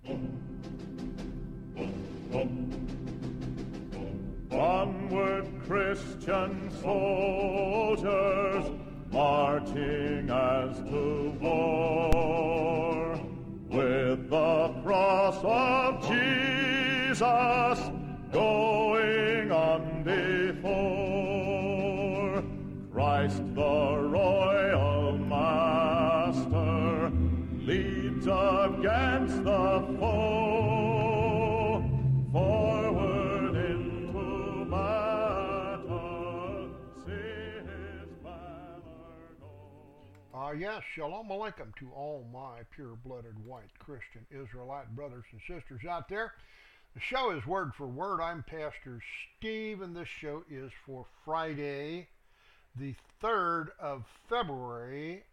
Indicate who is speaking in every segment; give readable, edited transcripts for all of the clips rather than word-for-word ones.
Speaker 1: Onward, Christian soldiers, marching as to war, with the cross of Jesus going on before. Christ the royal master leads against the foe, forward into battle, see his banner go.
Speaker 2: Yes, shalom aleichem to all my pure-blooded white Christian Israelite brothers and sisters out there. The show is Word for Word. I'm Pastor Steve, and this show is for Friday, the 3rd of February,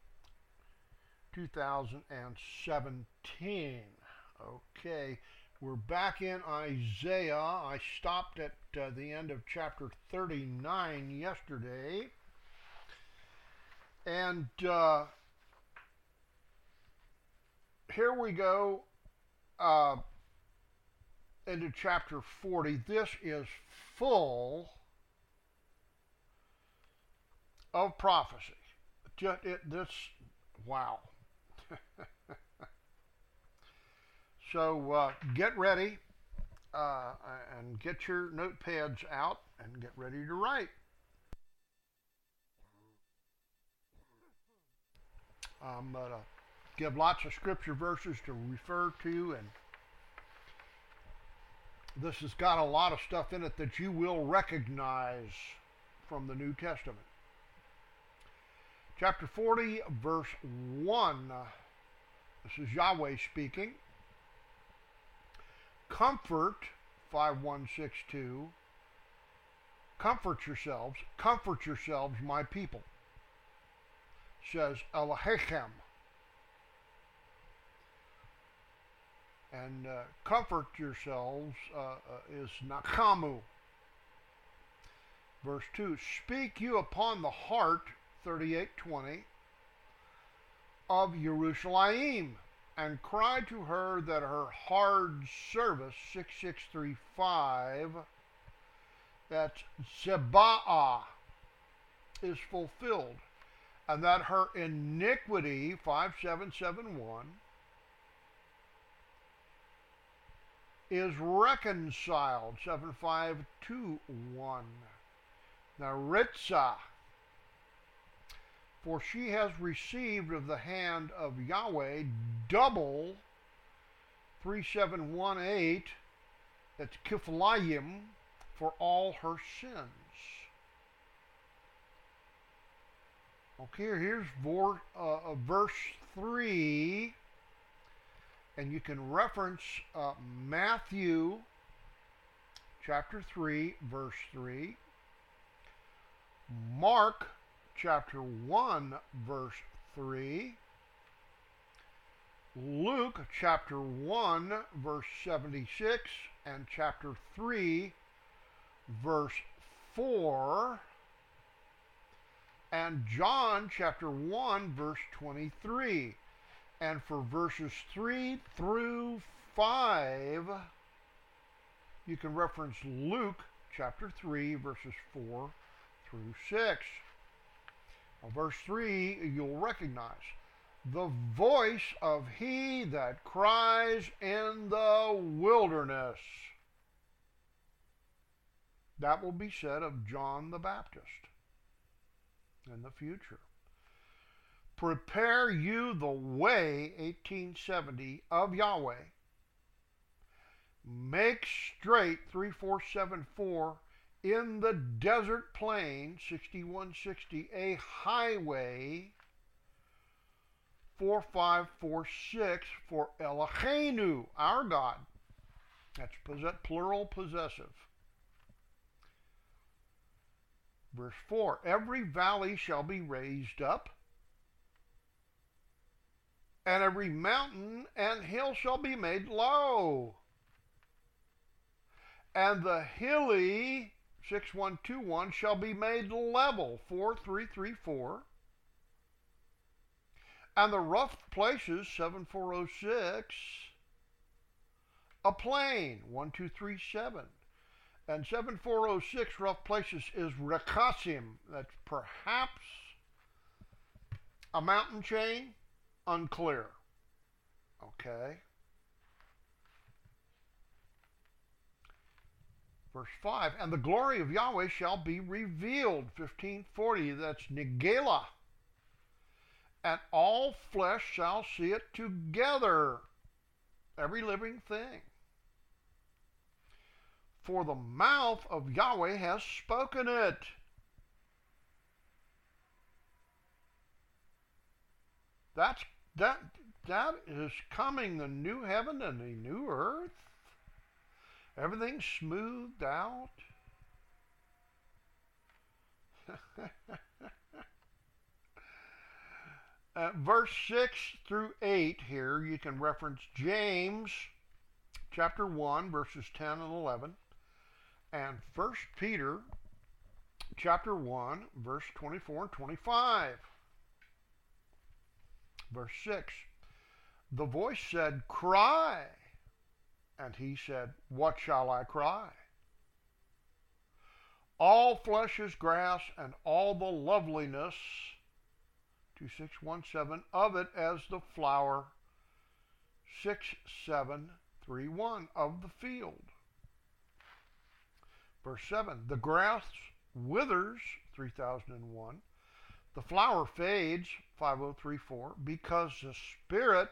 Speaker 2: 2017. Okay, we're back in Isaiah. I stopped at the end of chapter 39 yesterday. And here we go into chapter 40. This is full of prophecy. Wow. So get ready and get your notepads out and get ready to write. I'm going to give lots of scripture verses to refer to, and this has got a lot of stuff in it that you will recognize from the New Testament. Chapter 40, verse 1. This is Yahweh speaking. Comfort, 5162. Comfort yourselves, my people, says Elohechem. And comfort yourselves is Nakamu. Verse 2, speak you upon the heart, 38:20, of Yerushalayim, and cry to her that her hard service, 6635, that's Zeba'ah, is fulfilled, and that her iniquity, 5771, is reconciled, 7521. Now Ritzah, for she has received of the hand of Yahweh double, 3718, that's Kiflayim, for all her sins. Okay, here's verse 3, and you can reference Matthew chapter 3, verse 3, Mark chapter 1, verse 3, Luke chapter 1, verse 76, and chapter 3, verse 4, and John chapter 1, verse 23. And for verses 3 through 5, you can reference Luke chapter 3, verses 4 through 6. Now, verse 3, you'll recognize. The voice of he that cries in the wilderness. That will be said of John the Baptist in the future. Prepare you the way, 1870, of Yahweh. Make straight, 3474, in the desert plain, 6160, a highway, 4546, for Eloheinu, our God. That's plural possessive. Verse 4, every valley shall be raised up, and every mountain and hill shall be made low. And the hilly, 6121, shall be made level, 4334. And the rough places, 7406, a plain, 1237. And 7406, rough places, is Rekhasim. That's perhaps a mountain chain, unclear. Okay. Verse 5, and the glory of Yahweh shall be revealed, 1540, that's Negela. And all flesh shall see it together, every living thing. For the mouth of Yahweh has spoken it. That is coming, the new heaven and the new earth. Everything's smoothed out. Verse 6 through 8 here, you can reference James chapter 1, verses 10 and 11, and 1 Peter chapter 1, verse 24 and 25. Verse 6, the voice said, cry. And he said, what shall I cry? All flesh is grass, and all the loveliness, 2617, of it as the flower, 6731, of the field. Verse 7, the grass withers, 3001. The flower fades, 5034, because the Spirit,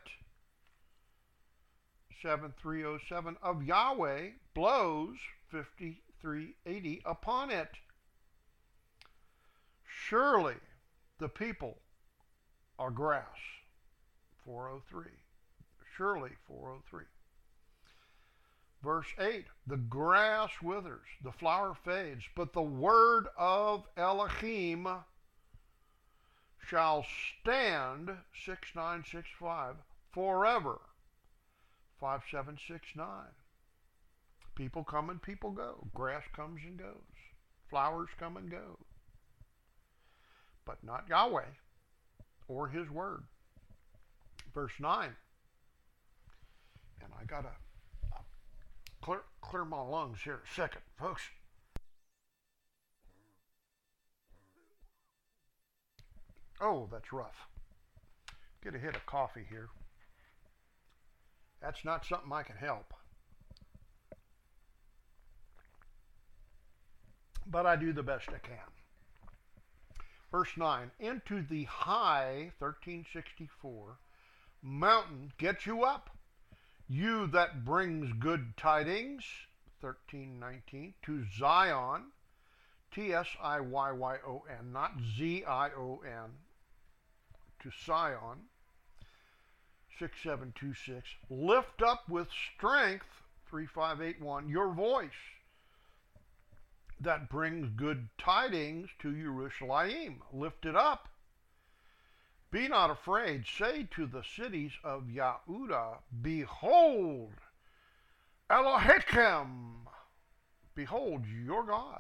Speaker 2: 7307, of Yahweh blows, 5380, upon it. Surely the people are grass, 403. Surely, 403. Verse 8, the grass withers, the flower fades, but the word of Elohim shall stand, 6965, forever, 5769. People come and people go. Grass comes and goes. Flowers come and go. But not Yahweh or his word. Verse 9. And I got to clear my lungs here a second, folks. Oh, that's rough. Get a hit of coffee here. That's not something I can help. But I do the best I can. Verse 9, into the high, 1364, mountain get you up, you that brings good tidings, 1319, to Zion, T-S-I-Y-Y-O-N, not Z-I-O-N, to Sion, 6726, lift up with strength, 3581, your voice, that brings good tidings to Jerusalem. Lift it up. Be not afraid. Say to the cities of Yehuda, behold, Elohim, behold your God.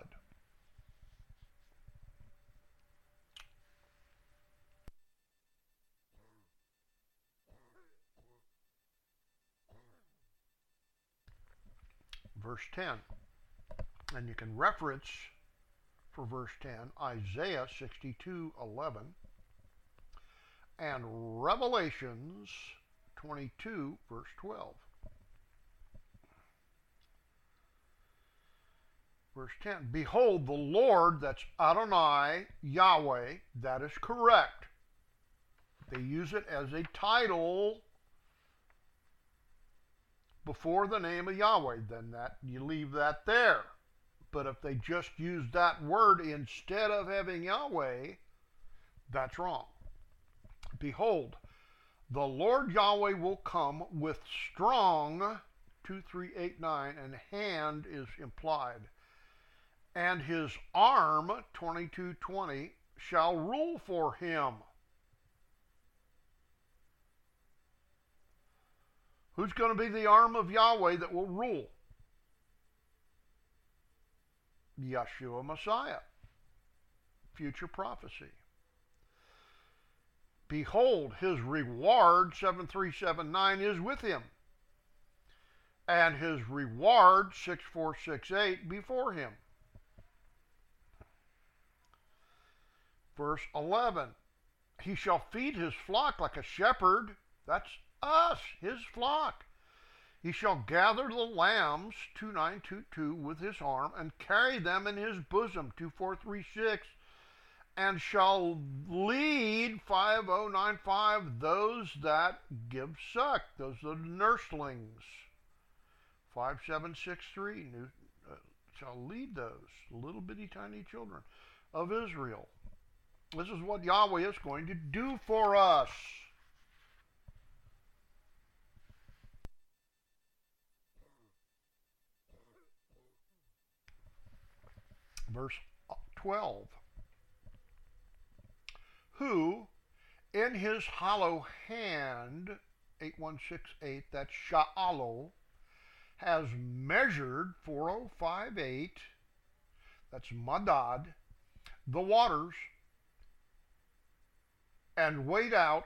Speaker 2: Verse 10. And you can reference for verse 10 Isaiah 62:11 and Revelations 22 verse 12. Verse 10, behold the Lord, that's Adonai, Yahweh, that is correct. They use it as a title before the name of Yahweh, then that you leave that there. But if they just use that word instead of having Yahweh, that's wrong. Behold, the Lord Yahweh will come with strong, 2389, and hand is implied, and his arm, 2220, shall rule for him. Who's going to be the arm of Yahweh that will rule? Yeshua Messiah. Future prophecy. Behold, his reward, 7379, is with him. and his reward, 6468, before him. Verse 11, he shall feed his flock like a shepherd. That's us, his flock. He shall gather the lambs, 2922, with his arm, and carry them in his bosom, 2436, and shall lead, 5095, those that give suck. Those are the nurslings. 5763, shall lead those little bitty tiny children of Israel. This is what Yahweh is going to do for us. Verse 12. Who in his hollow hand, 8168, that's Sha'alo, has measured, 4058, that's Madad, the waters, and weighed out,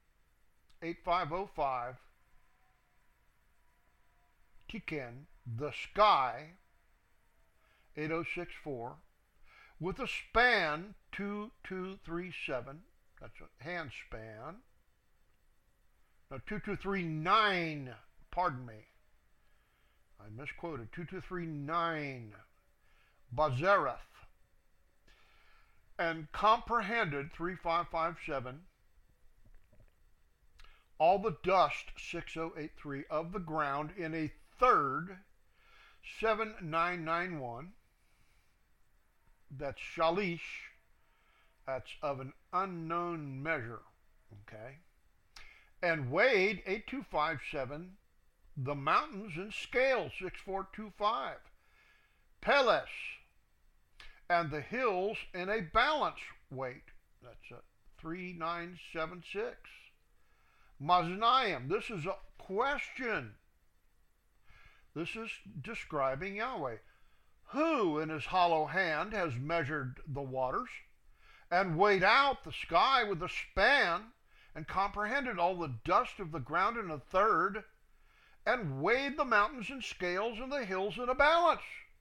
Speaker 2: 8505, Tiken, the sky, 8064, with a span, 2237, that's a hand span, no, 2239, pardon me, I misquoted, 2239, Bazereth, and comprehended, 3557, all the dust, 6083, of the ground in a third, 7991, that's Shalish, that's of an unknown measure, okay, and weighed, 8257, the mountains in scale, 6425, Peles, and the hills in a balance weight, that's a 3976, Maznaim, this is a question. This is describing Yahweh. Who in his hollow hand has measured the waters and weighed out the sky with a span and comprehended all the dust of the ground in a third and weighed the mountains in scales and the hills in a balance?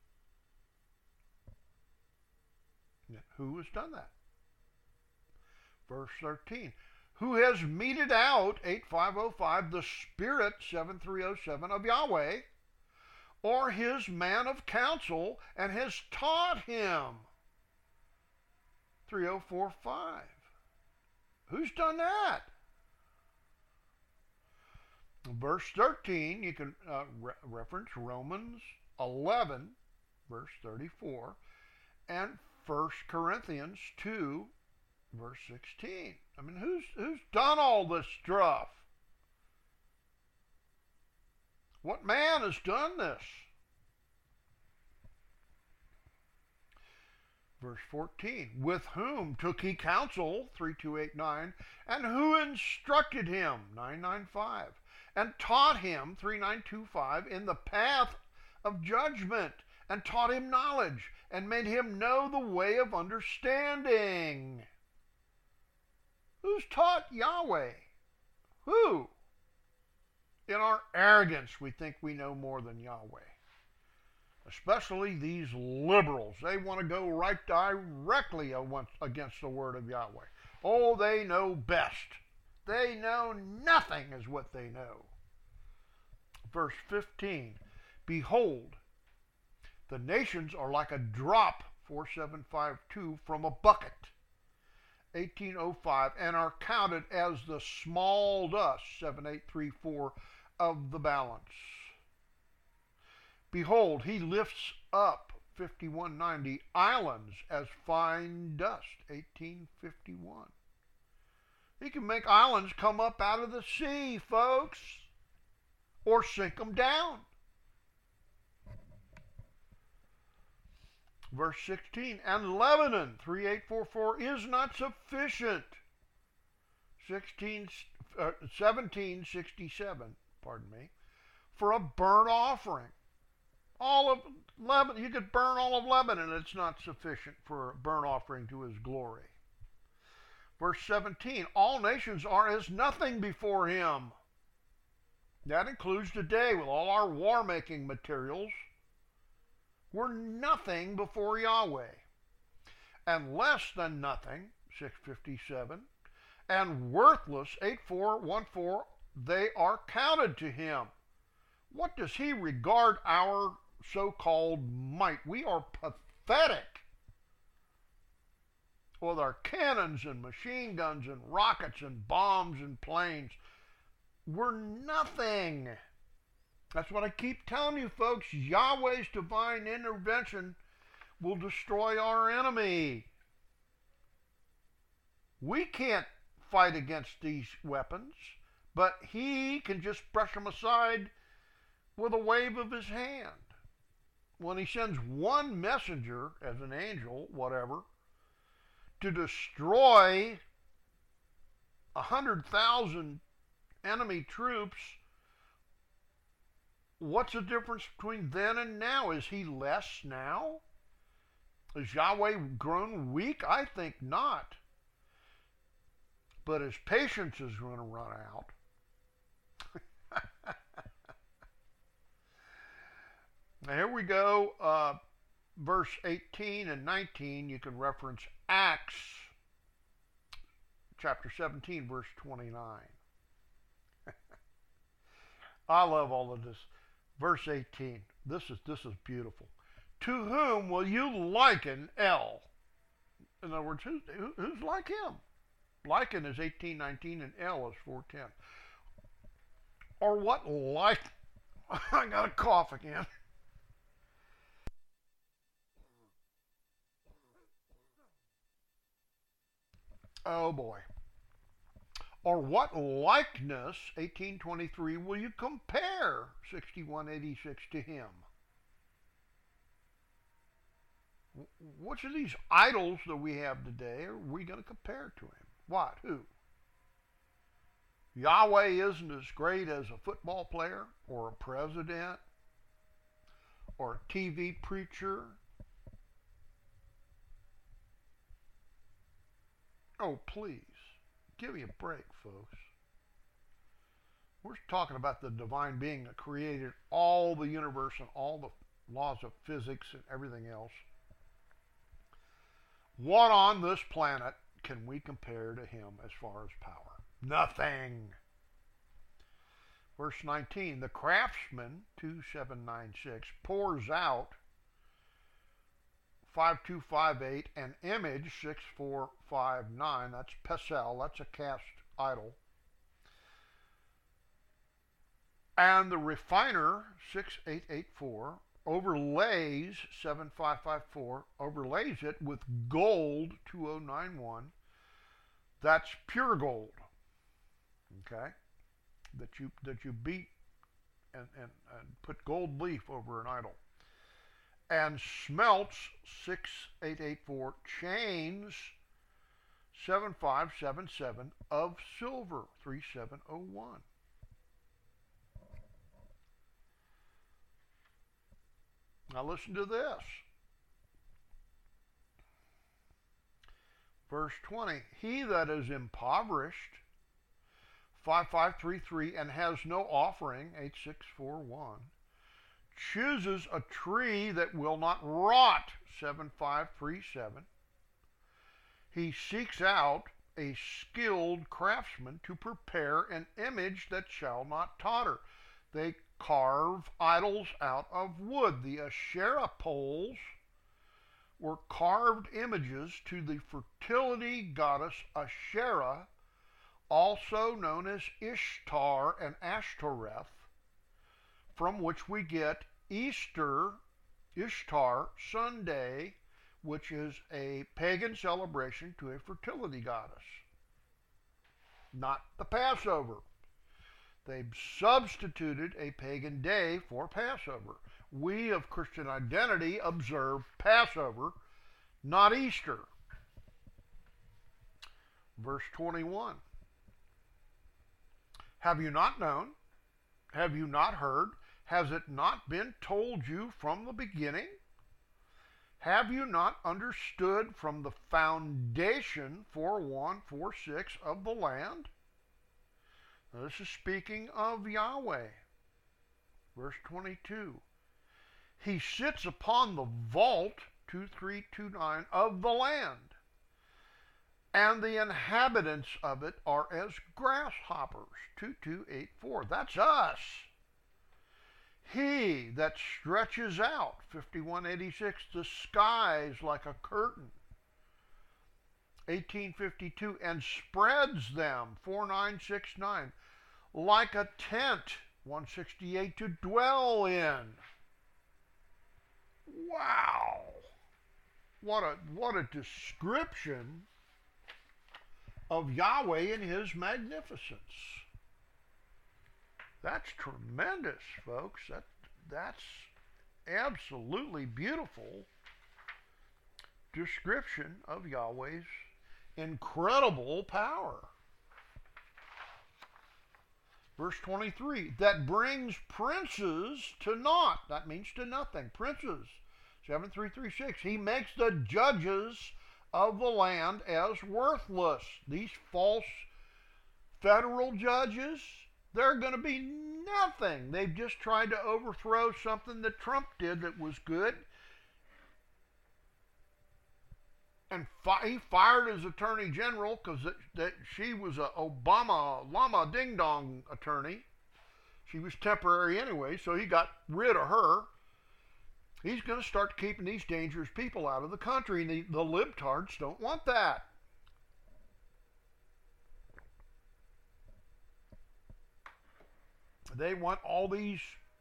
Speaker 2: Who has done that? Verse 13. Who has meted out, 8505, the Spirit, 7307, of Yahweh, or his man of counsel, and has taught him, 3045. Who's done that? Verse 13, you can reference Romans 11, verse 34, and 1 Corinthians 2, verse 16. I mean, who's done all this stuff? What man has done this? Verse 14, with whom took he counsel, 3289, and who instructed him, 995, and taught him, 3925, in the path of judgment, and taught him knowledge, and made him know the way of understanding. Who's taught Yahweh? Who? In our arrogance, we think we know more than Yahweh. Especially these liberals. They want to go right directly against the word of Yahweh. Oh, they know best. They know nothing is what they know. Verse 15, behold, the nations are like a drop, 4752, from a bucket, 1805, and are counted as the small dust, 7834, of the balance. Behold, he lifts up, 5190, islands as fine dust, 1851. He can make islands come up out of the sea, folks, or sink them down. Verse 16, and Lebanon, 3844, is not sufficient. 1767, pardon me, for a burnt offering. All of Lebanon, you could burn all of Lebanon, it's not sufficient for a burnt offering to his glory. Verse 17, all nations are as nothing before him. That includes today with all our war making materials. We're nothing before Yahweh. And less than nothing, 657, and worthless, 8414, they are counted to him. What does he regard our so-called might? We are pathetic with our cannons and machine guns and rockets and bombs and planes. We're nothing. That's what I keep telling you, folks. Yahweh's divine intervention will destroy our enemy. We can't fight against these weapons, but he can just brush them aside with a wave of his hand. When he sends one messenger as an angel, whatever, to destroy 100,000 enemy troops, what's the difference between then and now? Is he less now? Has Yahweh grown weak? I think not. But his patience is going to run out. Now here we go. Verse 18 and 19, you can reference Acts chapter 17, verse 29. I love all of this. Verse 18. This is beautiful. To whom will you liken El? In other words, who's like him? Liken is 18:19 and El is 4:10. Or what like? I got a cough again. Oh boy. Or what likeness, 18:23, will you compare 61:86 to him? Which of these idols that we have today are we going to compare to him? What? Who? Yahweh isn't as great as a football player or a president or a TV preacher. Oh, please. Give me a break, folks. We're talking about the divine being that created all the universe and all the laws of physics and everything else. What on this planet can we compare to him as far as power? Nothing. Verse 19, the craftsman, 2796, pours out 5258, an image, 6459, that's Pesel, that's a cast idol. And the refiner, 6884, overlays 7554, overlays it with gold, 2091. That's pure gold, okay? That you beat and put gold leaf over an idol. And smelts, 6884, chains, 7577 of silver, 3701. Now listen to this. Verse 20, he that is impoverished, 5533, and has no offering, 8641, chooses a tree that will not rot, 7537. He seeks out a skilled craftsman to prepare an image that shall not totter. They carve idols out of wood. The Asherah poles were carved images to the fertility goddess Asherah, also known as Ishtar and Ashtoreth, from which we get Easter, Ishtar Sunday, which is a pagan celebration to a fertility goddess, not the Passover. They've substituted a pagan day for Passover. We of Christian identity observe Passover, not Easter. Verse 21. Have you not known? Have you not heard? Has it not been told you from the beginning? Have you not understood from the foundation, 4146, of the land? Now, this is speaking of Yahweh. Verse 22. He sits upon the vault, 2329, of the land, and the inhabitants of it are as grasshoppers, 2284. That's us. He that stretches out, 5186, the skies like a curtain, 1852, and spreads them, 4969, like a tent, 168, to dwell in. Wow! What a description of Yahweh and his magnificence. That's tremendous, folks. That's absolutely beautiful description of Yahweh's incredible power. Verse 23, that brings princes to naught. That means to nothing. Princes, 7336. He makes the judges of the land as worthless. These false federal judges, they're going to be nothing. They've just tried to overthrow something that Trump did that was good. And he fired his attorney general because she was a Obama llama ding dong attorney. She was temporary anyway, so he got rid of her. He's going to start keeping these dangerous people out of the country, and the libtards don't want that. They want all these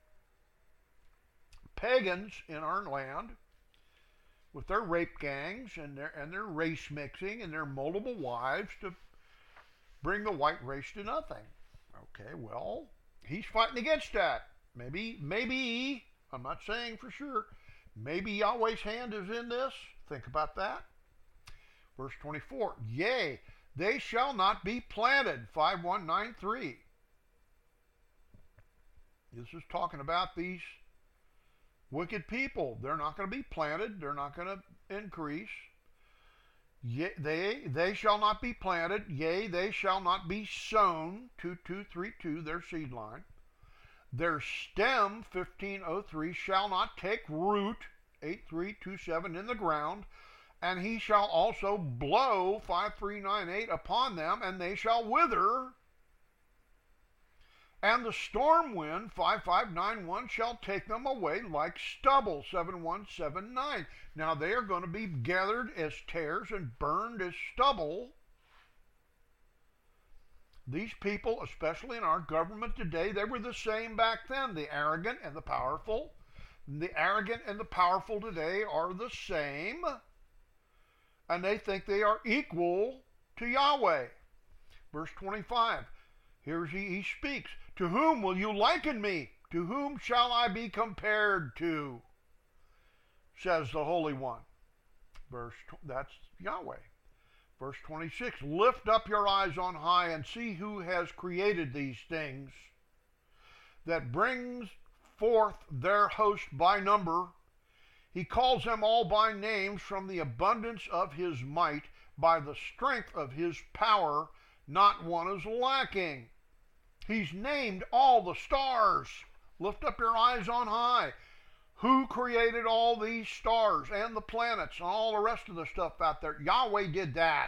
Speaker 2: pagans in our land with their rape gangs and their race mixing and their multiple wives to bring the white race to nothing. Okay, well, he's fighting against that. Maybe, I'm not saying for sure, maybe Yahweh's hand is in this. Think about that. Verse 24, yea, they shall not be planted, 5193. This is talking about these wicked people. They're not going to be planted. They're not going to increase. Yea, they shall not be planted. Yea, they shall not be sown, 2232, their seed line. Their stem, 1503, shall not take root, 8327, in the ground. And he shall also blow, 5398, upon them, and they shall wither. And the storm wind, 5591, shall take them away like stubble, 7179. Now they are going to be gathered as tares and burned as stubble. These people, especially in our government today, they were the same back then. The arrogant and the powerful. The arrogant and the powerful today are the same. And they think they are equal to Yahweh. Verse 25. Here he speaks. To whom will you liken me? To whom shall I be compared to? Says the Holy One. That's Yahweh. Verse 26. Lift up your eyes on high and see who has created these things, that brings forth their host by number. He calls them all by names from the abundance of his might, by the strength of his power, not one is lacking. He's named all the stars. Lift up your eyes on high. Who created all these stars and the planets and all the rest of the stuff out there? Yahweh did that.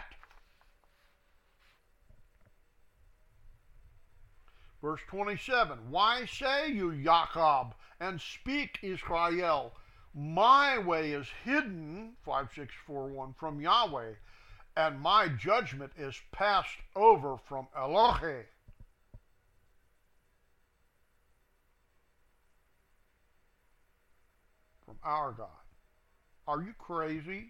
Speaker 2: Verse 27. Why say you, Jacob, and speak, Israel? My way is hidden, 5641, from Yahweh, and my judgment is passed over from Elohe. From our God. Are you crazy?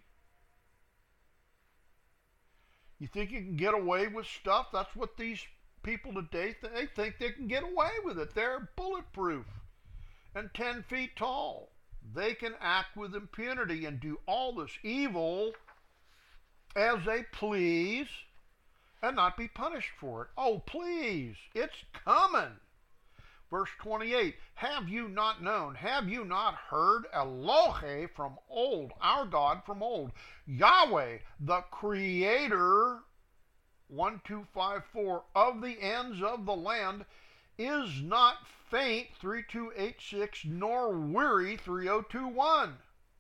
Speaker 2: You think you can get away with stuff? That's what these people today, they think they can get away with it. They're bulletproof and 10 feet tall. They can act with impunity and do all this evil as they please and not be punished for it. Oh, please, it's coming. Verse 28, have you not known, have you not heard? Elohe from old, our God from old. Yahweh, the creator 1254, of the ends of the land, is not faint, 3286, nor weary, 3021.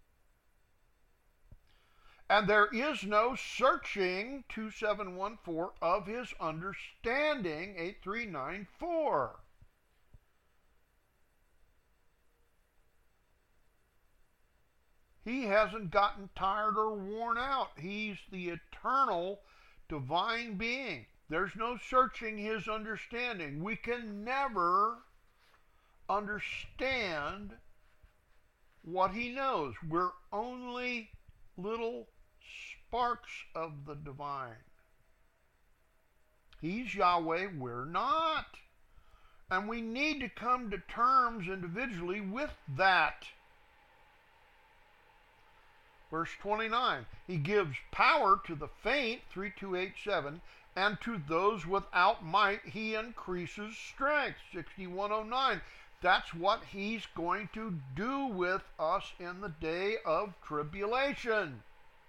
Speaker 2: And there is no searching, 2714, of his understanding, 8394. He hasn't gotten tired or worn out. He's the eternal divine being. There's no searching his understanding. We can never understand what he knows. We're only little sparks of the divine. He's Yahweh, we're not. And we need to come to terms individually with that. Verse 29, he gives power to the faint, 3287, and to those without might he increases strength, 6109. That's what he's going to do with us in the day of tribulation.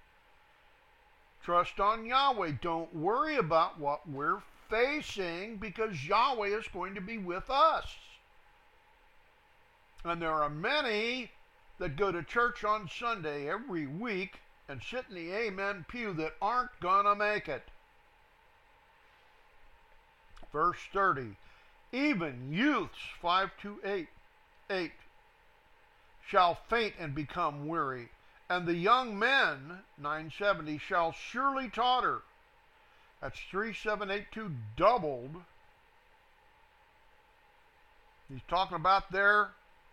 Speaker 2: Trust on Yahweh. Don't worry about what we're facing, because Yahweh is going to be with us. And there are many that go to church on Sunday every week and sit in the amen pew that aren't gonna make it. Verse 30, even youths, 5288, shall faint and become weary, and the young men, 970, shall surely totter. That's 3782 doubled. He's talking about their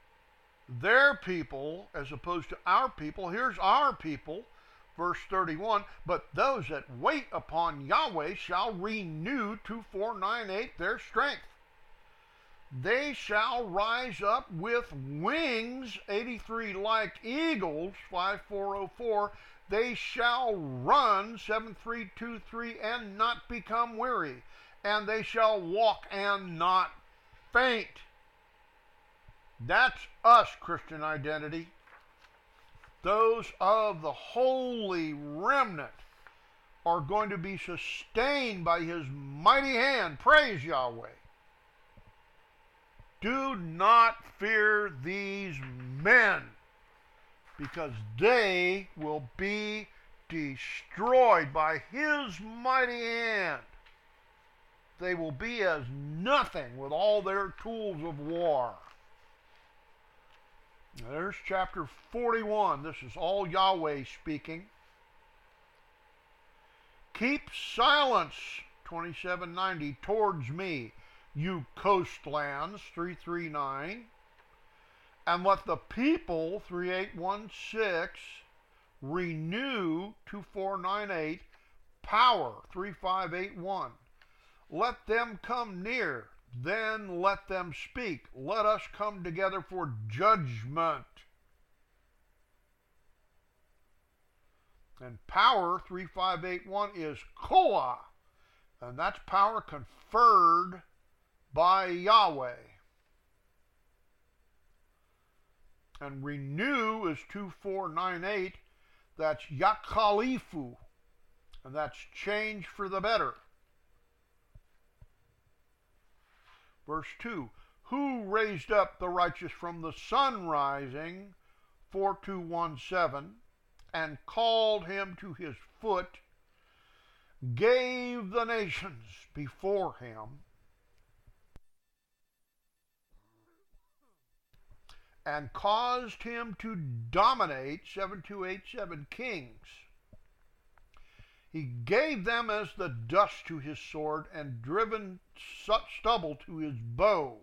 Speaker 2: people as opposed to our people. Here's our people, verse 31, but those that wait upon Yahweh shall renew, 2498, their strength. They shall rise up with wings, 83, like eagles, 5404. They shall run, 7323, and not become weary. And they shall walk and not faint. That's us, Christian identity. Those of the holy remnant are going to be sustained by his mighty hand. Praise Yahweh. Do not fear these men, because they will be destroyed by his mighty hand. They will be as nothing with all their tools of war. Now, there's chapter 41. This is all Yahweh speaking. Keep silence, 2790, towards me, you coastlands, 339. And let the people, 3816, renew, 2498, power, 3581. Let them come near. Then let them speak. Let us come together for judgment. And power, 3581, is Koah. And that's power conferred by Yahweh. And renew is 2498. That's Yakalifu. And that's change for the better. Verse 2, who raised up the righteous from the sun rising, 4217, and called him to his foot, gave the nations before him, and caused him to dominate, 7287, kings. He gave them as the dust to his sword, and driven such stubble to his bow.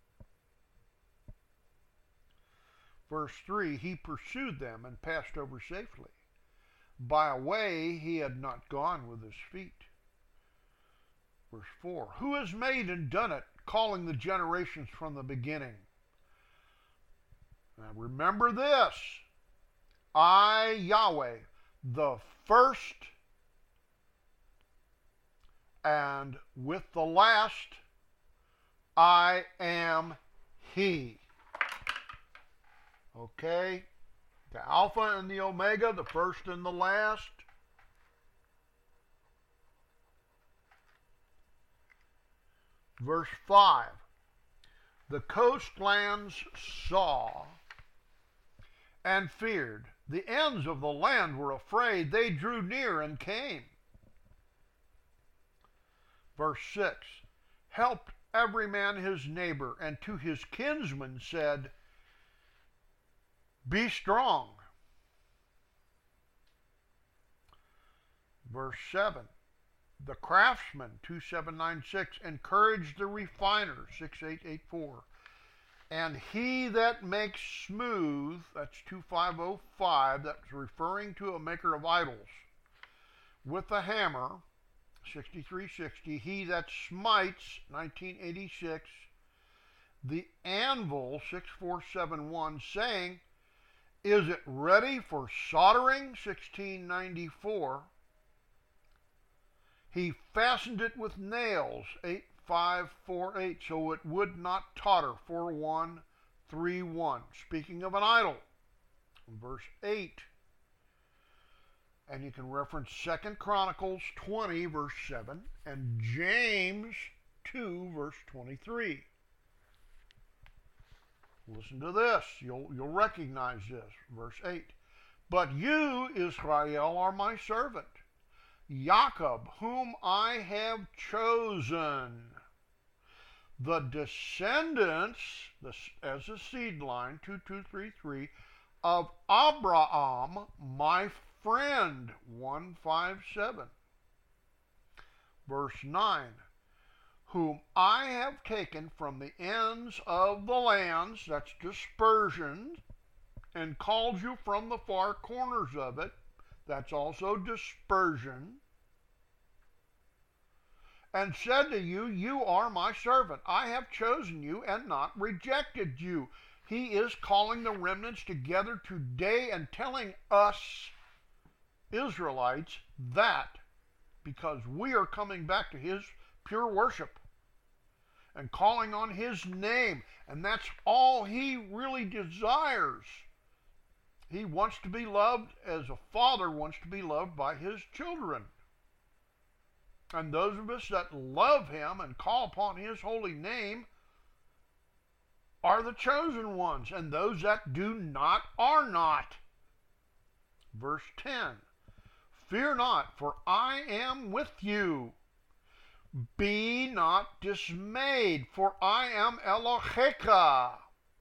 Speaker 2: Verse 3, he pursued them and passed over safely. By a way he had not gone with his feet. Verse 4, who has made and done it, calling the generations from the beginning? Now remember this, I, Yahweh, the first and with the last, I am he. Okay? The Alpha and the Omega, the first and the last. Verse 5. The coastlands saw and feared. The ends of the land were afraid. They drew near and came. Verse 6. Helped every man his neighbor, and to his kinsman said, be strong. Verse 7. The craftsman, 2796, encouraged the refiner, 6884. And he that makes smooth, that's 2505, that's referring to a maker of idols, with the hammer, 6360. He that smites, 1986, the anvil, 6471, saying, is it ready for soldering, 1694. He fastened it with nails, 8548, so it would not totter, 4131. Speaking of an idol, verse 8. And you can reference 2 Chronicles 20, verse 7, and James 2, verse 23. Listen to this. You'll recognize this. Verse 8. But you, Israel, are my servant, Jacob, whom I have chosen. The descendants, as a seed line, 2233, of Abraham, my friend, 157. Verse 9. Whom I have taken from the ends of the lands, that's dispersion, and called you from the far corners of it, that's also dispersion, and said to you, you are my servant. I have chosen you and not rejected you. He is calling the remnants together today and telling us, Israelites, that because we are coming back to his pure worship and calling on his name, and that's all he really desires. He wants to be loved as a father wants to be loved by his children. And those of us that love him and call upon his holy name are the chosen ones, and those that do not are not. Verse 10. Fear not, for I am with you. Be not dismayed, for I am Eloheka.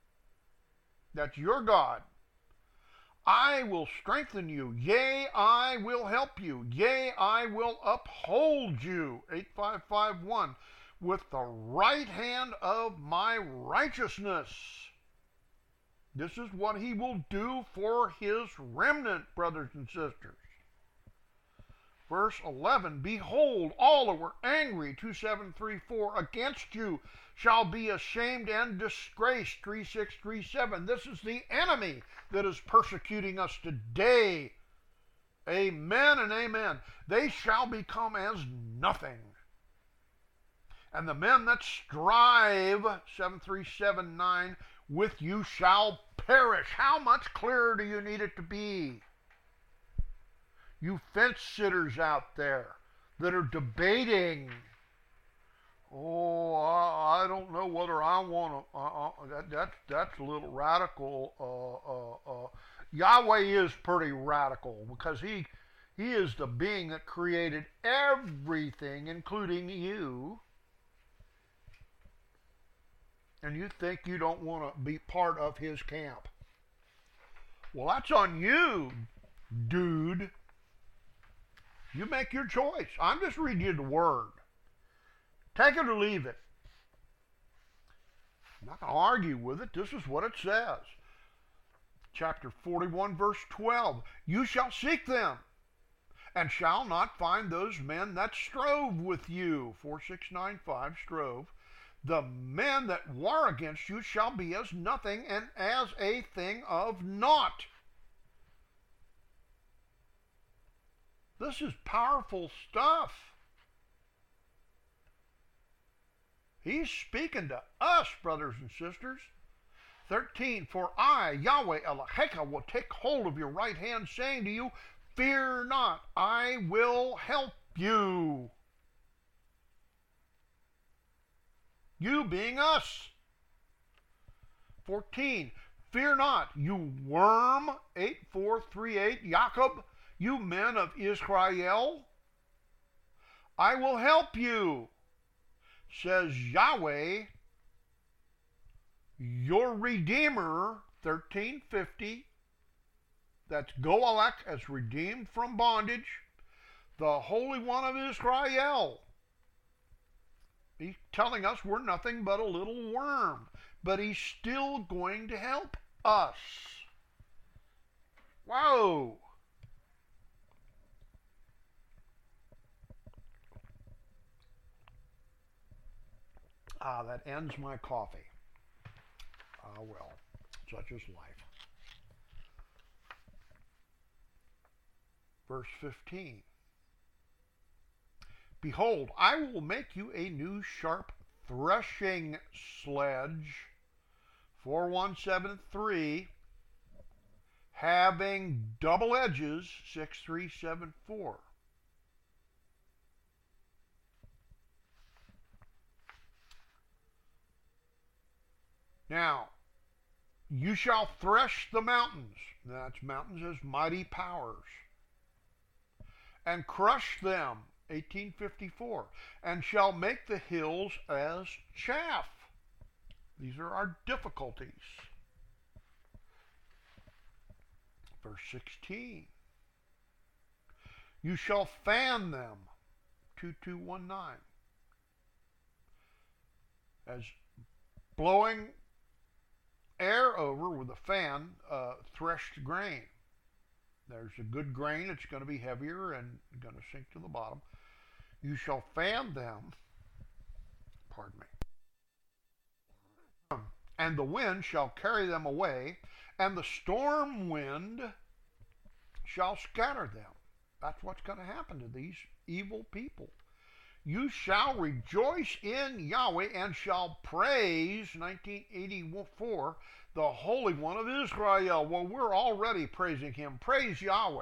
Speaker 2: That's your God. I will strengthen you. Yea, I will help you. Yea, I will uphold you. 8551. With the right hand of my righteousness. This is what he will do for his remnant, brothers and sisters. Verse 11, behold, all that were angry, 2734, against you shall be ashamed and disgraced, 3637. This is the enemy that is persecuting us today. Amen and amen. They shall become as nothing. And the men that strive, 7379, with you shall perish. How much clearer do you need it to be? You fence sitters out there that are debating, oh, I don't know whether I want to, that's a little radical. Yahweh is pretty radical because he is the being that created everything, including you. And you think you don't want to be part of his camp. Well, that's on you, dude. You make your choice. I'm just reading you the word. Take it or leave it. I'm not going to argue with it. This is what it says. Chapter 41, verse 12. You shall seek them, and shall not find those men that strove with you. 4695, strove. The men that war against you shall be as nothing, and as a thing of naught. This is powerful stuff. He's speaking to us, brothers and sisters. 13, for I, Yahweh Eloheka, will take hold of your right hand, saying to you, fear not, I will help you. You being us. 14. Fear not, you worm, 8438, Jacob, you men of Israel. I will help you, says Yahweh, your Redeemer, 1350. That's Goelek as redeemed from bondage, the Holy One of Israel. He's telling us we're nothing but a little worm, but he's still going to help us. Whoa! That ends my coffee. Well, such is life. Verse 15. Behold, I will make you a new sharp threshing sledge, 4173, having double edges, 6374. Now, you shall thresh the mountains. That's mountains as mighty powers. And crush them, 1854, and shall make the hills as chaff. These are our difficulties. Verse 16. You shall fan them, 2219, as blowing air over with a fan, threshed grain. There's a good grain, it's going to be heavier and going to sink to the bottom. You shall fan them, pardon me, and the wind shall carry them away, and the storm wind shall scatter them. That's what's going to happen to these evil people. You shall rejoice in Yahweh and shall praise, 1984, the Holy One of Israel. Well, we're already praising him. Praise Yahweh.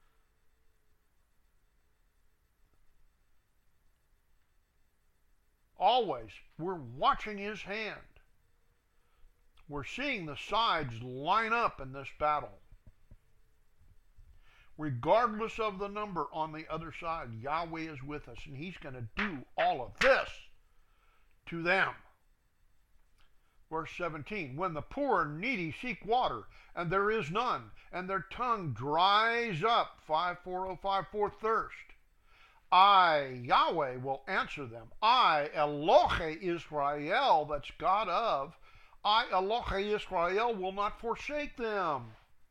Speaker 2: Always. We're watching his hand. We're seeing the sides line up in this battle. Regardless of the number on the other side, Yahweh is with us, and he's going to do all of this to them. Verse 17, when the poor and needy seek water, and there is none, and their tongue dries up, 5405 for thirst, I, Yahweh, will answer them. I, Elohe Israel, that's God of, I, Elohe Israel, will not forsake them.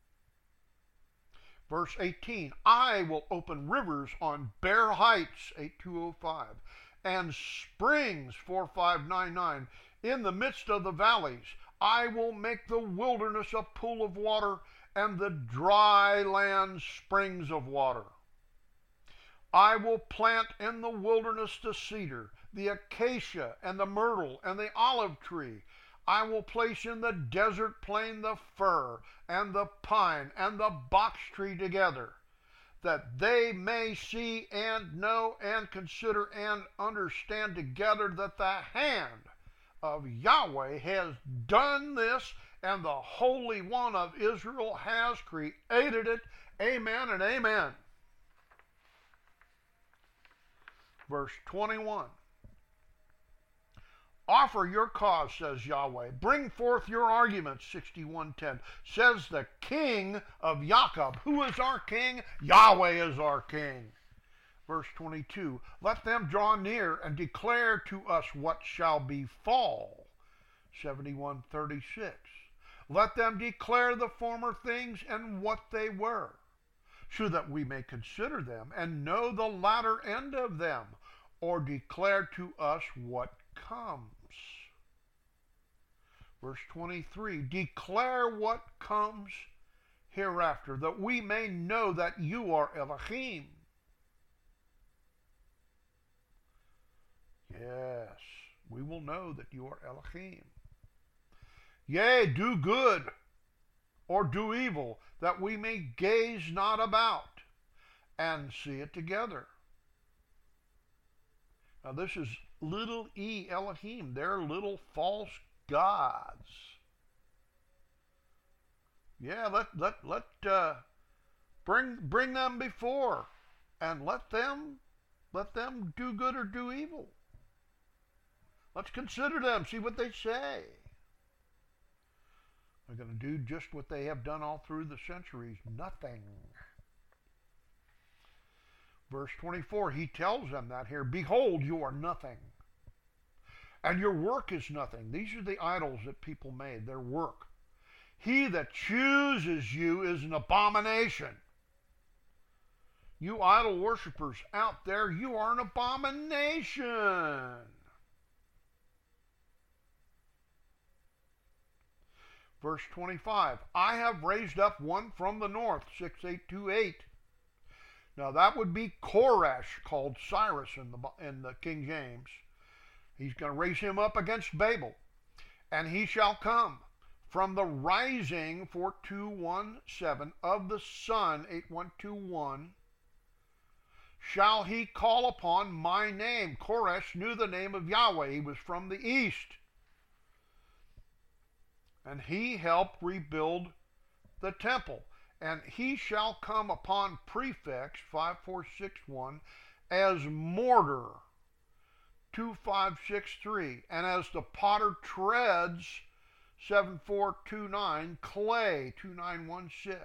Speaker 2: Verse 18, I will open rivers on bare heights, 8205, and springs, 4599, in the midst of the valleys. I will make the wilderness a pool of water, and the dry land springs of water. I will plant in the wilderness the cedar, the acacia, and the myrtle, and the olive tree. I will place in the desert plain the fir, and the pine, and the box tree together, that they may see and know and consider and understand together that the hand of Yahweh has done this, and the Holy One of Israel has created it. Amen and amen. Verse 21. Offer your cause, says Yahweh. Bring forth your arguments, 61:10. Says the King of Jacob. Who is our King? Yahweh is our King. Verse 22. Let them draw near and declare to us what shall befall, 71:36. Let them declare the former things and what they were, so that we may consider them and know the latter end of them, or declare to us what comes. Verse 23, declare what comes hereafter, that we may know that you are Elohim. Yes, we will know that you are Elohim. Yea, do good, or do evil, that we may gaze not about, and see it together. Now this is little e, Elohim. They're little false gods. Yeah, bring them before, and let them do good or do evil. Let's consider them, see what they say. They're going to do just what they have done all through the centuries, nothing. Verse 24, he tells them that here, behold, you are nothing, and your work is nothing. These are the idols that people made, their work. He that chooses you is an abomination. You idol worshippers out there, you are an abomination. Verse 25, I have raised up one from the north, 6828. Now that would be Koresh, called Cyrus in the King James. He's going to raise him up against Babel. And he shall come from the rising, 4217, of the sun, 8121, shall he call upon my name. Koresh knew the name of Yahweh. He was from the east. And he helped rebuild the temple. And he shall come upon prefects, 5461, as mortar, 2563, and as the potter treads, 7429, clay, 2916.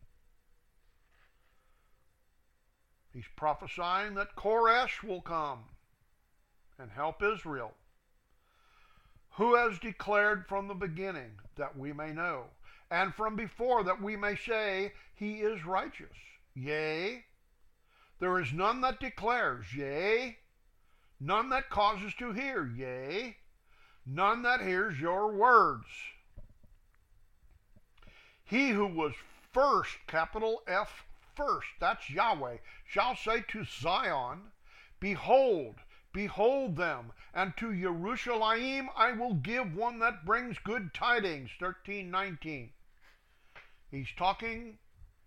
Speaker 2: He's prophesying that Koresh will come and help Israel, who has declared from the beginning that we may know, and from before that we may say he is righteous. Yea, there is none that declares, yea, none that causes to hear, yea, none that hears your words. He who was first, capital F first, that's Yahweh, shall say to Zion, behold, behold them, and to Jerusalem I will give one that brings good tidings, 13:19. He's talking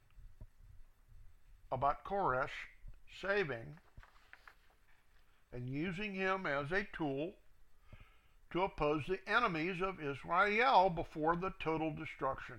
Speaker 2: about Koresh saving and using him as a tool to oppose the enemies of Israel before the total destruction.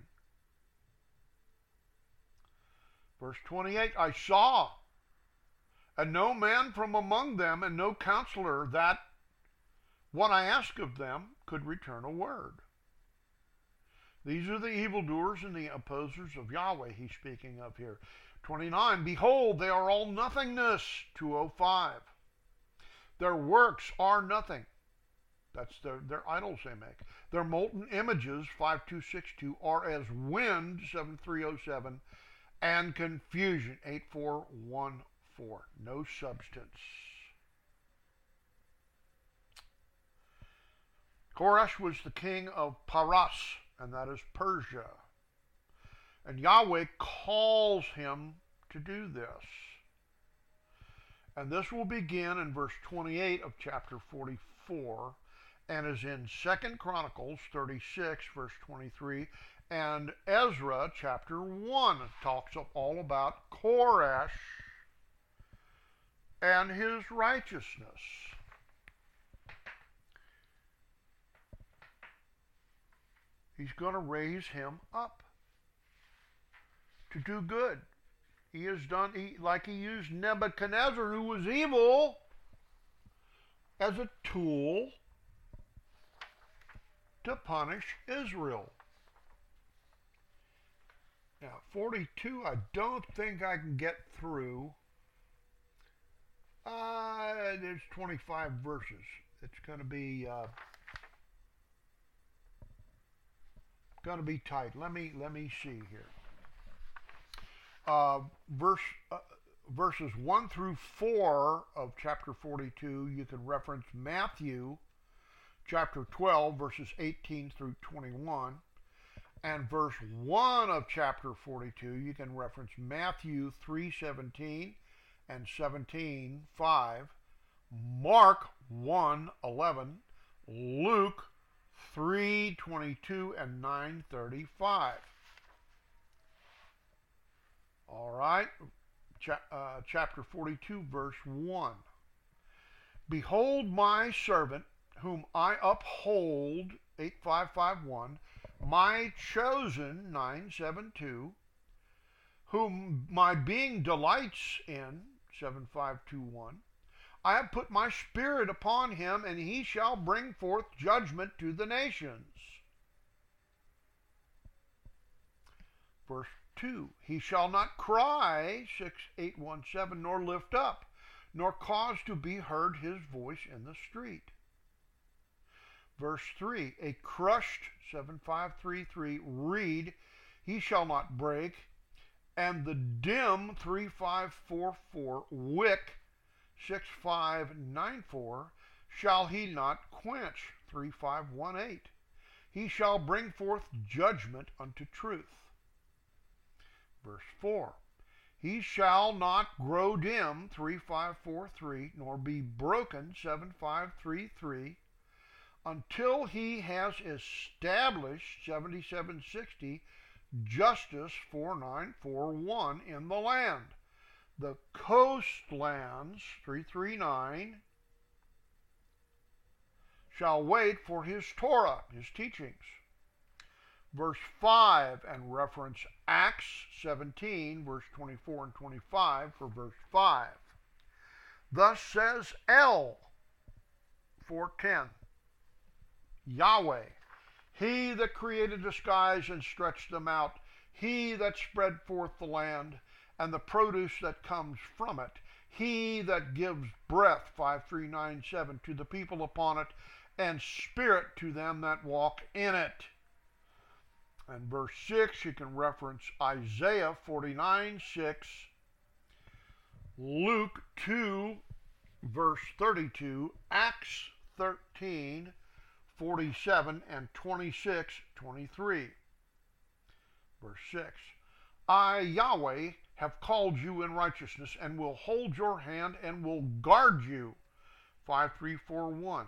Speaker 2: Verse 28, I saw, and no man from among them, and no counselor that, what I ask of them, could return a word. These are the evildoers and the opposers of Yahweh he's speaking of here. 29, behold, they are all nothingness, 205. Their works are nothing. That's their idols they make. Their molten images, 5262, are as wind, 7307, and confusion, 8414. No substance. Koresh was the king of Paras, and that is Persia. And Yahweh calls him to do this. And this will begin in verse 28 of chapter 44, and is in 2 Chronicles 36, verse 23, and Ezra chapter 1 talks all about Koresh and his righteousness. He's going to raise him up to do good. He has done, like he used Nebuchadnezzar, who was evil, as a tool to punish Israel. Now, 42, I don't think I can get through. There's 25 verses. It's going to be tight. Let me see here. Verses 1 through 4 of chapter 42, you can reference Matthew chapter 12, verses 18 through 21. And verse 1 of chapter 42, you can reference Matthew 3:17 and 17:5, Mark 1:11, Luke 3:22 and 9:35. All right, chapter 42, verse 1. Behold my servant, whom I uphold, 8551, my chosen, 972, whom my being delights in, 7521. I have put my spirit upon him, and he shall bring forth judgment to the nations. Verse 2, he shall not cry, 6817, nor lift up, nor cause to be heard his voice in the street. Verse 3, a crushed, 7533, reed he shall not break, and the dim, 3544, wick, 6594, shall he not quench, 3518. He shall bring forth judgment unto truth. Verse 4, he shall not grow dim, 3543, nor be broken, 7533, until he has established, 7760, justice, 4941, in the land. The coastlands, 339, shall wait for his Torah, his teachings. Verse 5, and reference Acts 17, verse 24 and 25 for verse 5. Thus says El, 410, Yahweh, he that created the skies and stretched them out, he that spread forth the land, and the produce that comes from it, he that gives breath, 5397, to the people upon it, and spirit to them that walk in it. And verse 6, you can reference Isaiah 49:6, Luke 2, verse 32, Acts 13:47 and 26:23. Verse 6, I, Yahweh, have called you in righteousness, and will hold your hand, and will guard you, 5341.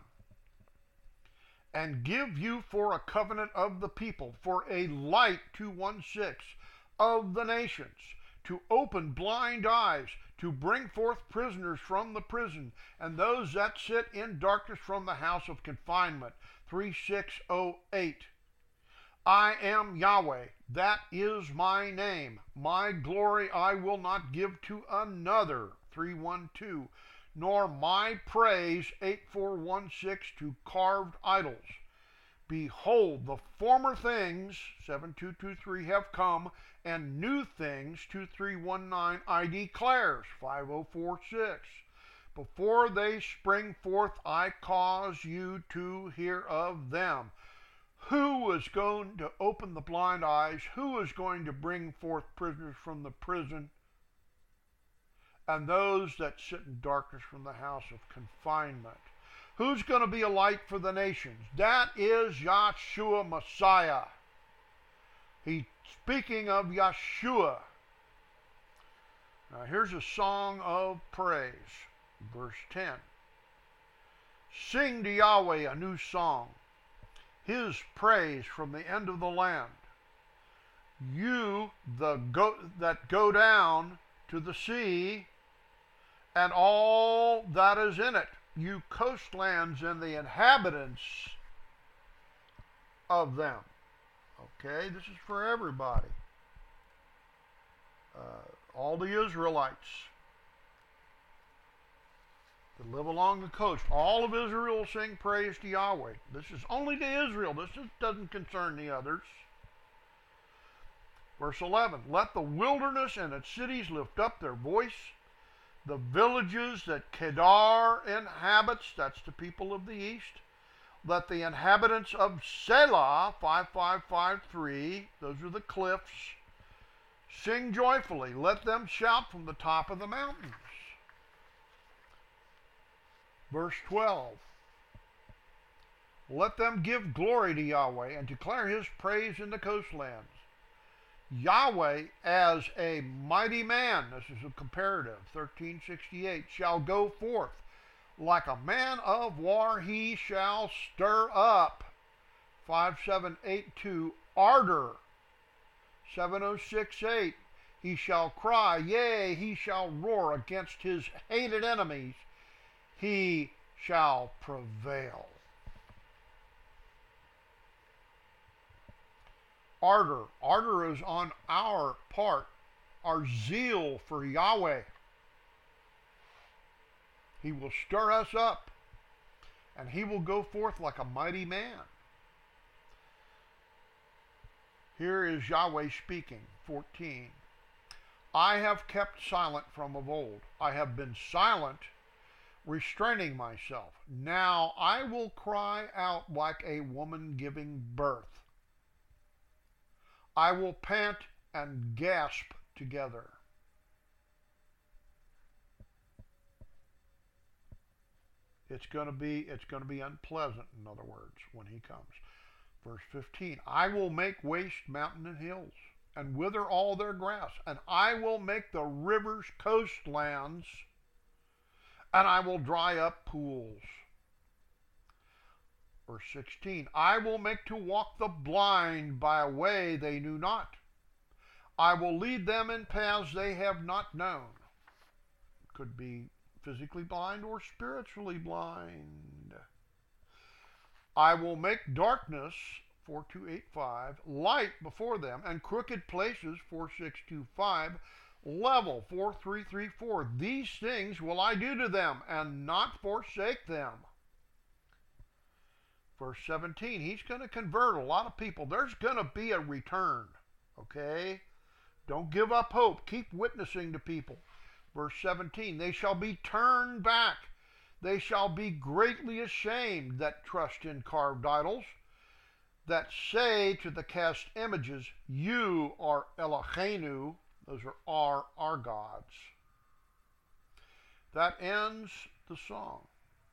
Speaker 2: And give you for a covenant of the people, for a light, 216, of the nations, to open blind eyes, to bring forth prisoners from the prison, and those that sit in darkness from the house of confinement, 3608. I am Yahweh, that is my name. My glory I will not give to another, 312. Nor my praise, 8416, to carved idols. Behold, the former things, 7223, have come, and new things, 2319, I declares, 5046. Before they spring forth, I cause you to hear of them. Who is going to open the blind eyes? Who is going to bring forth prisoners from the prison? And those that sit in darkness from the house of confinement. Who's going to be a light for the nations? That is Yahshua Messiah. He's speaking of Yeshua. Now here's a song of praise. Verse 10. Sing to Yahweh a new song, his praise from the end of the land. You that go down to the sea, and all that is in it, you coastlands and the inhabitants of them. Okay, this is for everybody. All the Israelites that live along the coast. All of Israel sing praise to Yahweh. This is only to Israel. This doesn't concern the others. Verse 11, let the wilderness and its cities lift up their voice. The villages that Kedar inhabits, that's the people of the east. Let the inhabitants of Selah, 5553, those are the cliffs, sing joyfully. Let them shout from the top of the mountains. Verse 12, let them give glory to Yahweh and declare his praise in the coastlands. Yahweh as a mighty man, this is a comparative, 1368, shall go forth. Like a man of war he shall stir up, 5782, ardor, 7068, he shall cry, yea, he shall roar against his hated enemies. He shall prevail. Ardor. Ardor is on our part, our zeal for Yahweh. He will stir us up, and he will go forth like a mighty man. Here is Yahweh speaking, 14. I have kept silent from of old. I have been silent, restraining myself. Now I will cry out like a woman giving birth. I will pant and gasp together. It's going to be unpleasant, in other words, when he comes. Verse 15, I will make waste mountain and hills, and wither all their grass, and I will make the rivers coastlands, and I will dry up pools. Verse 16, I will make to walk the blind by a way they knew not. I will lead them in paths they have not known. Could be physically blind or spiritually blind. I will make darkness, 4285, light before them, and crooked places, 4625, level, 4334. These things will I do to them, and not forsake them. Verse 17, he's going to convert a lot of people. There's going to be a return, okay? Don't give up hope. Keep witnessing to people. Verse 17, they shall be turned back. They shall be greatly ashamed that trust in carved idols, that say to the cast images, you are Eloheinu. Those are our gods. That ends the song.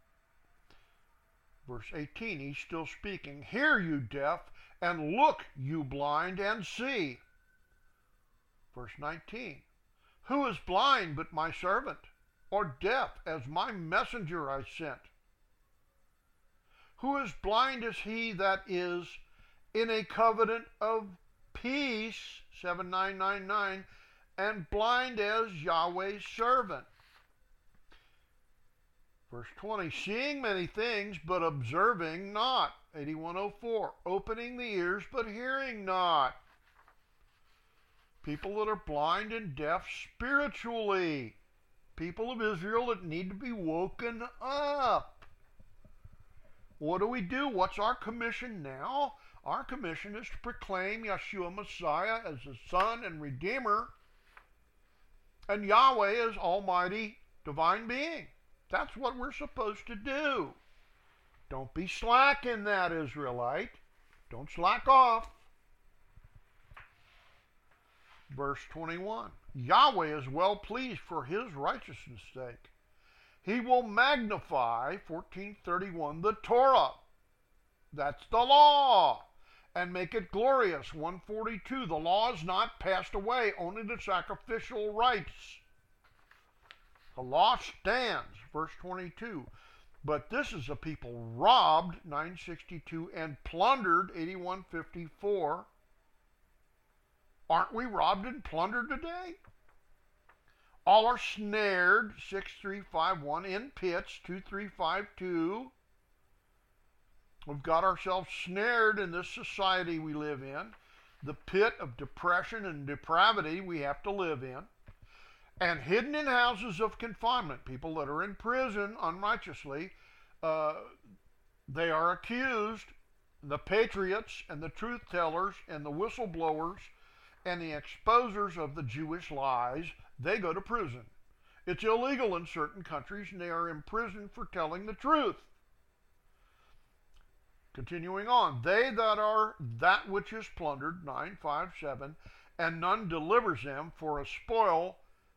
Speaker 2: Verse 18, he's still speaking. Hear, you deaf, and look, you blind, and see. Verse 19, who is blind but my servant, or deaf as my messenger I sent? Who is blind as he that is in a covenant of peace, 7999, and blind as Yahweh's servant? Verse 20, seeing many things, but observing not, 8104, opening the ears, but hearing not. People that are blind and deaf spiritually. People of Israel that need to be woken up. What do we do? What's our commission now? Our commission is to proclaim Yeshua Messiah as the Son and Redeemer, and Yahweh as Almighty Divine Being. That's what we're supposed to do. Don't be slack in that, Israelite. Don't slack off. Verse 21, Yahweh is well pleased for his righteousness' sake. He will magnify, 1431, the Torah. That's the law. And make it glorious, 142. The law is not passed away, only the sacrificial rites. The law stands, verse 22. But this is a people robbed, 962, and plundered, 8154. Aren't we robbed and plundered today? All are snared, 6351, in pits, 2352. We've got ourselves snared in this society we live in, the pit of depression and depravity we have to live in, and hidden in houses of confinement, people that are in prison unrighteously. They are accused, the patriots and the truth tellers and the whistleblowers and the exposers of the Jewish lies, they go to prison. It's illegal in certain countries, and they are imprisoned for telling the truth. Continuing on, they that are that which is plundered, 957, and none delivers them for a spoil,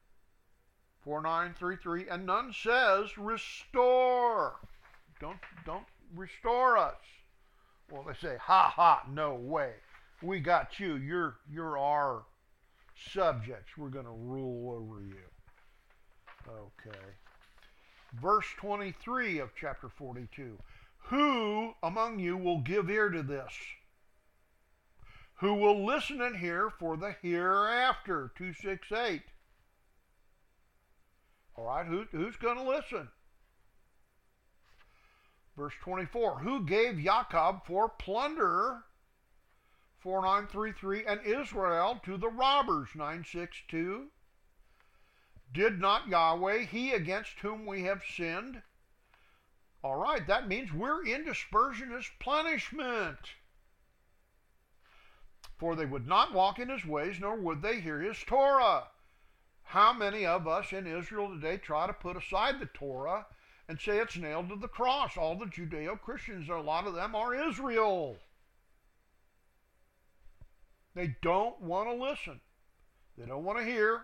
Speaker 2: 4933, and none says, restore. Don't restore us. Well, they say, ha ha, no way. We got you. You're our subjects. We're going to rule over you. Okay. Verse 23 of chapter 42. Who among you will give ear to this? Who will listen and hear for the hereafter? 268. All right, who's going to listen? Verse 24, who gave Jacob for plunder, 4933, and Israel to the robbers, 962. Did not Yahweh, he against whom we have sinned? All right, that means we're in dispersion as punishment. For they would not walk in his ways, nor would they hear his Torah. How many of us in Israel today try to put aside the Torah and say it's nailed to the cross? All the Judeo-Christians, a lot of them are Israel. They don't want to listen. They don't want to hear.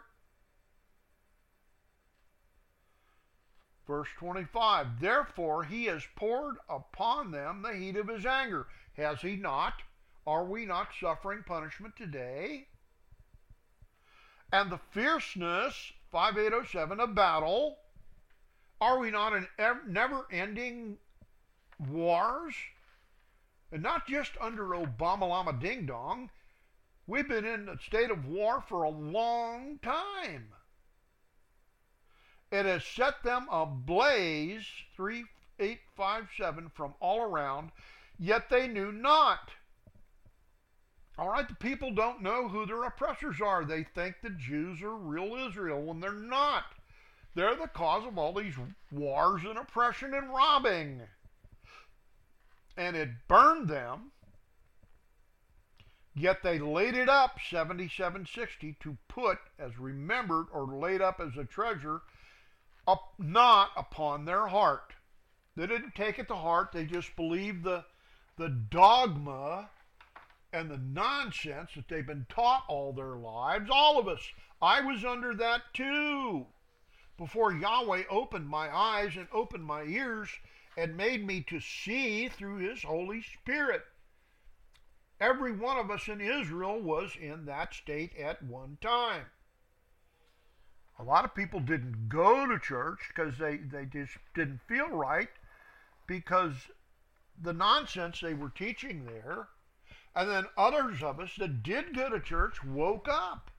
Speaker 2: Verse 25, therefore he has poured upon them the heat of his anger. Has he not? Are we not suffering punishment today? And the fierceness, 5807, of battle. Are we not in never-ending wars? And not just under Obama Lama Ding Dong. We've been in a state of war for a long time. It has set them ablaze, 3857, from all around, yet they knew not. All right, the people don't know who their oppressors are. They think the Jews are real Israel when they're not. They're the cause of all these wars and oppression and robbing. And it burned them, yet they laid it up, 7760, to put as remembered or laid up as a treasure, up not upon their heart. They didn't take it to heart. They just believed the dogma and the nonsense that they've been taught all their lives. All of us. I was under that too. Before Yahweh opened my eyes and opened my ears and made me to see through his Holy Spirit. Every one of us in Israel was in that state at one time. A lot of people didn't go to church because they just didn't feel right because the nonsense they were teaching there. And then others of us that did go to church woke up.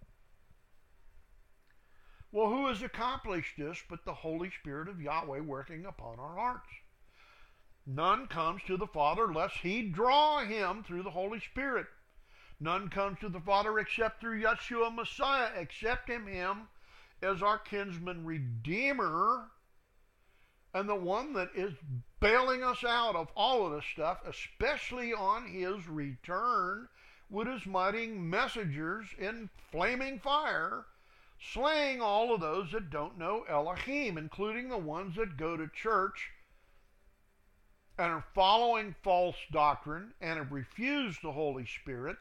Speaker 2: Well, who has accomplished this but the Holy Spirit of Yahweh working upon our hearts? None comes to the Father lest he draw him through the Holy Spirit. None comes to the Father except through Yeshua Messiah, except in him as our kinsman redeemer and the one that is bailing us out of all of this stuff, especially on his return with his mighty messengers in flaming fire, slaying all of those that don't know Elohim, including the ones that go to church and are following false doctrine and have refused the Holy Spirit.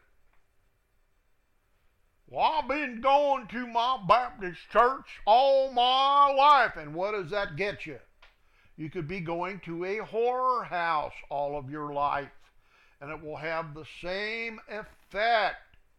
Speaker 2: Well, I've been going to my Baptist church all my life. And what does that get you? You could be going to a whorehouse house all of your life, and it will have the same effect.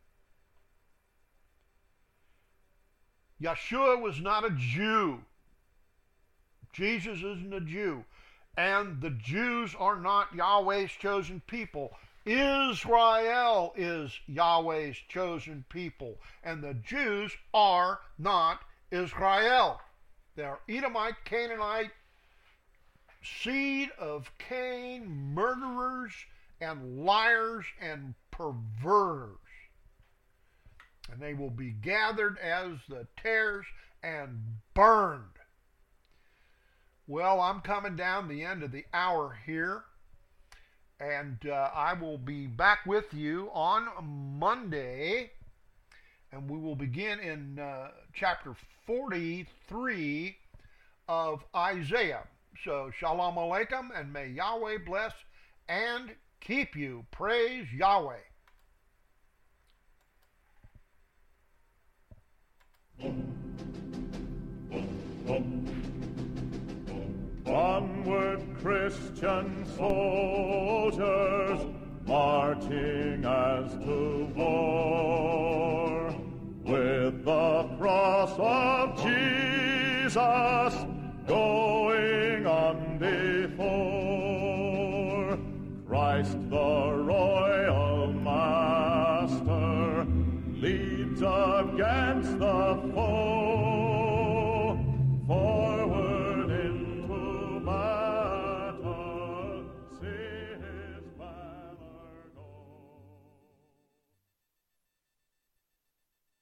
Speaker 2: Yeshua was not a Jew. Jesus isn't a Jew. And the Jews are not Yahweh's chosen people. Israel is Yahweh's chosen people. And the Jews are not Israel. They are Edomite, Canaanite, seed of Cain, murderers and liars and perverters. And they will be gathered as the tares and burned. Well, I'm coming down the end of the hour here. And I will be back with you on Monday. And we will begin in chapter 43 of Isaiah. So, Shalom Aleichem, and may Yahweh bless and keep you. Praise Yahweh.
Speaker 1: Onward, Christian soldiers, marching as to war, with the cross of Jesus going on before. Christ the royal master leads against the foe.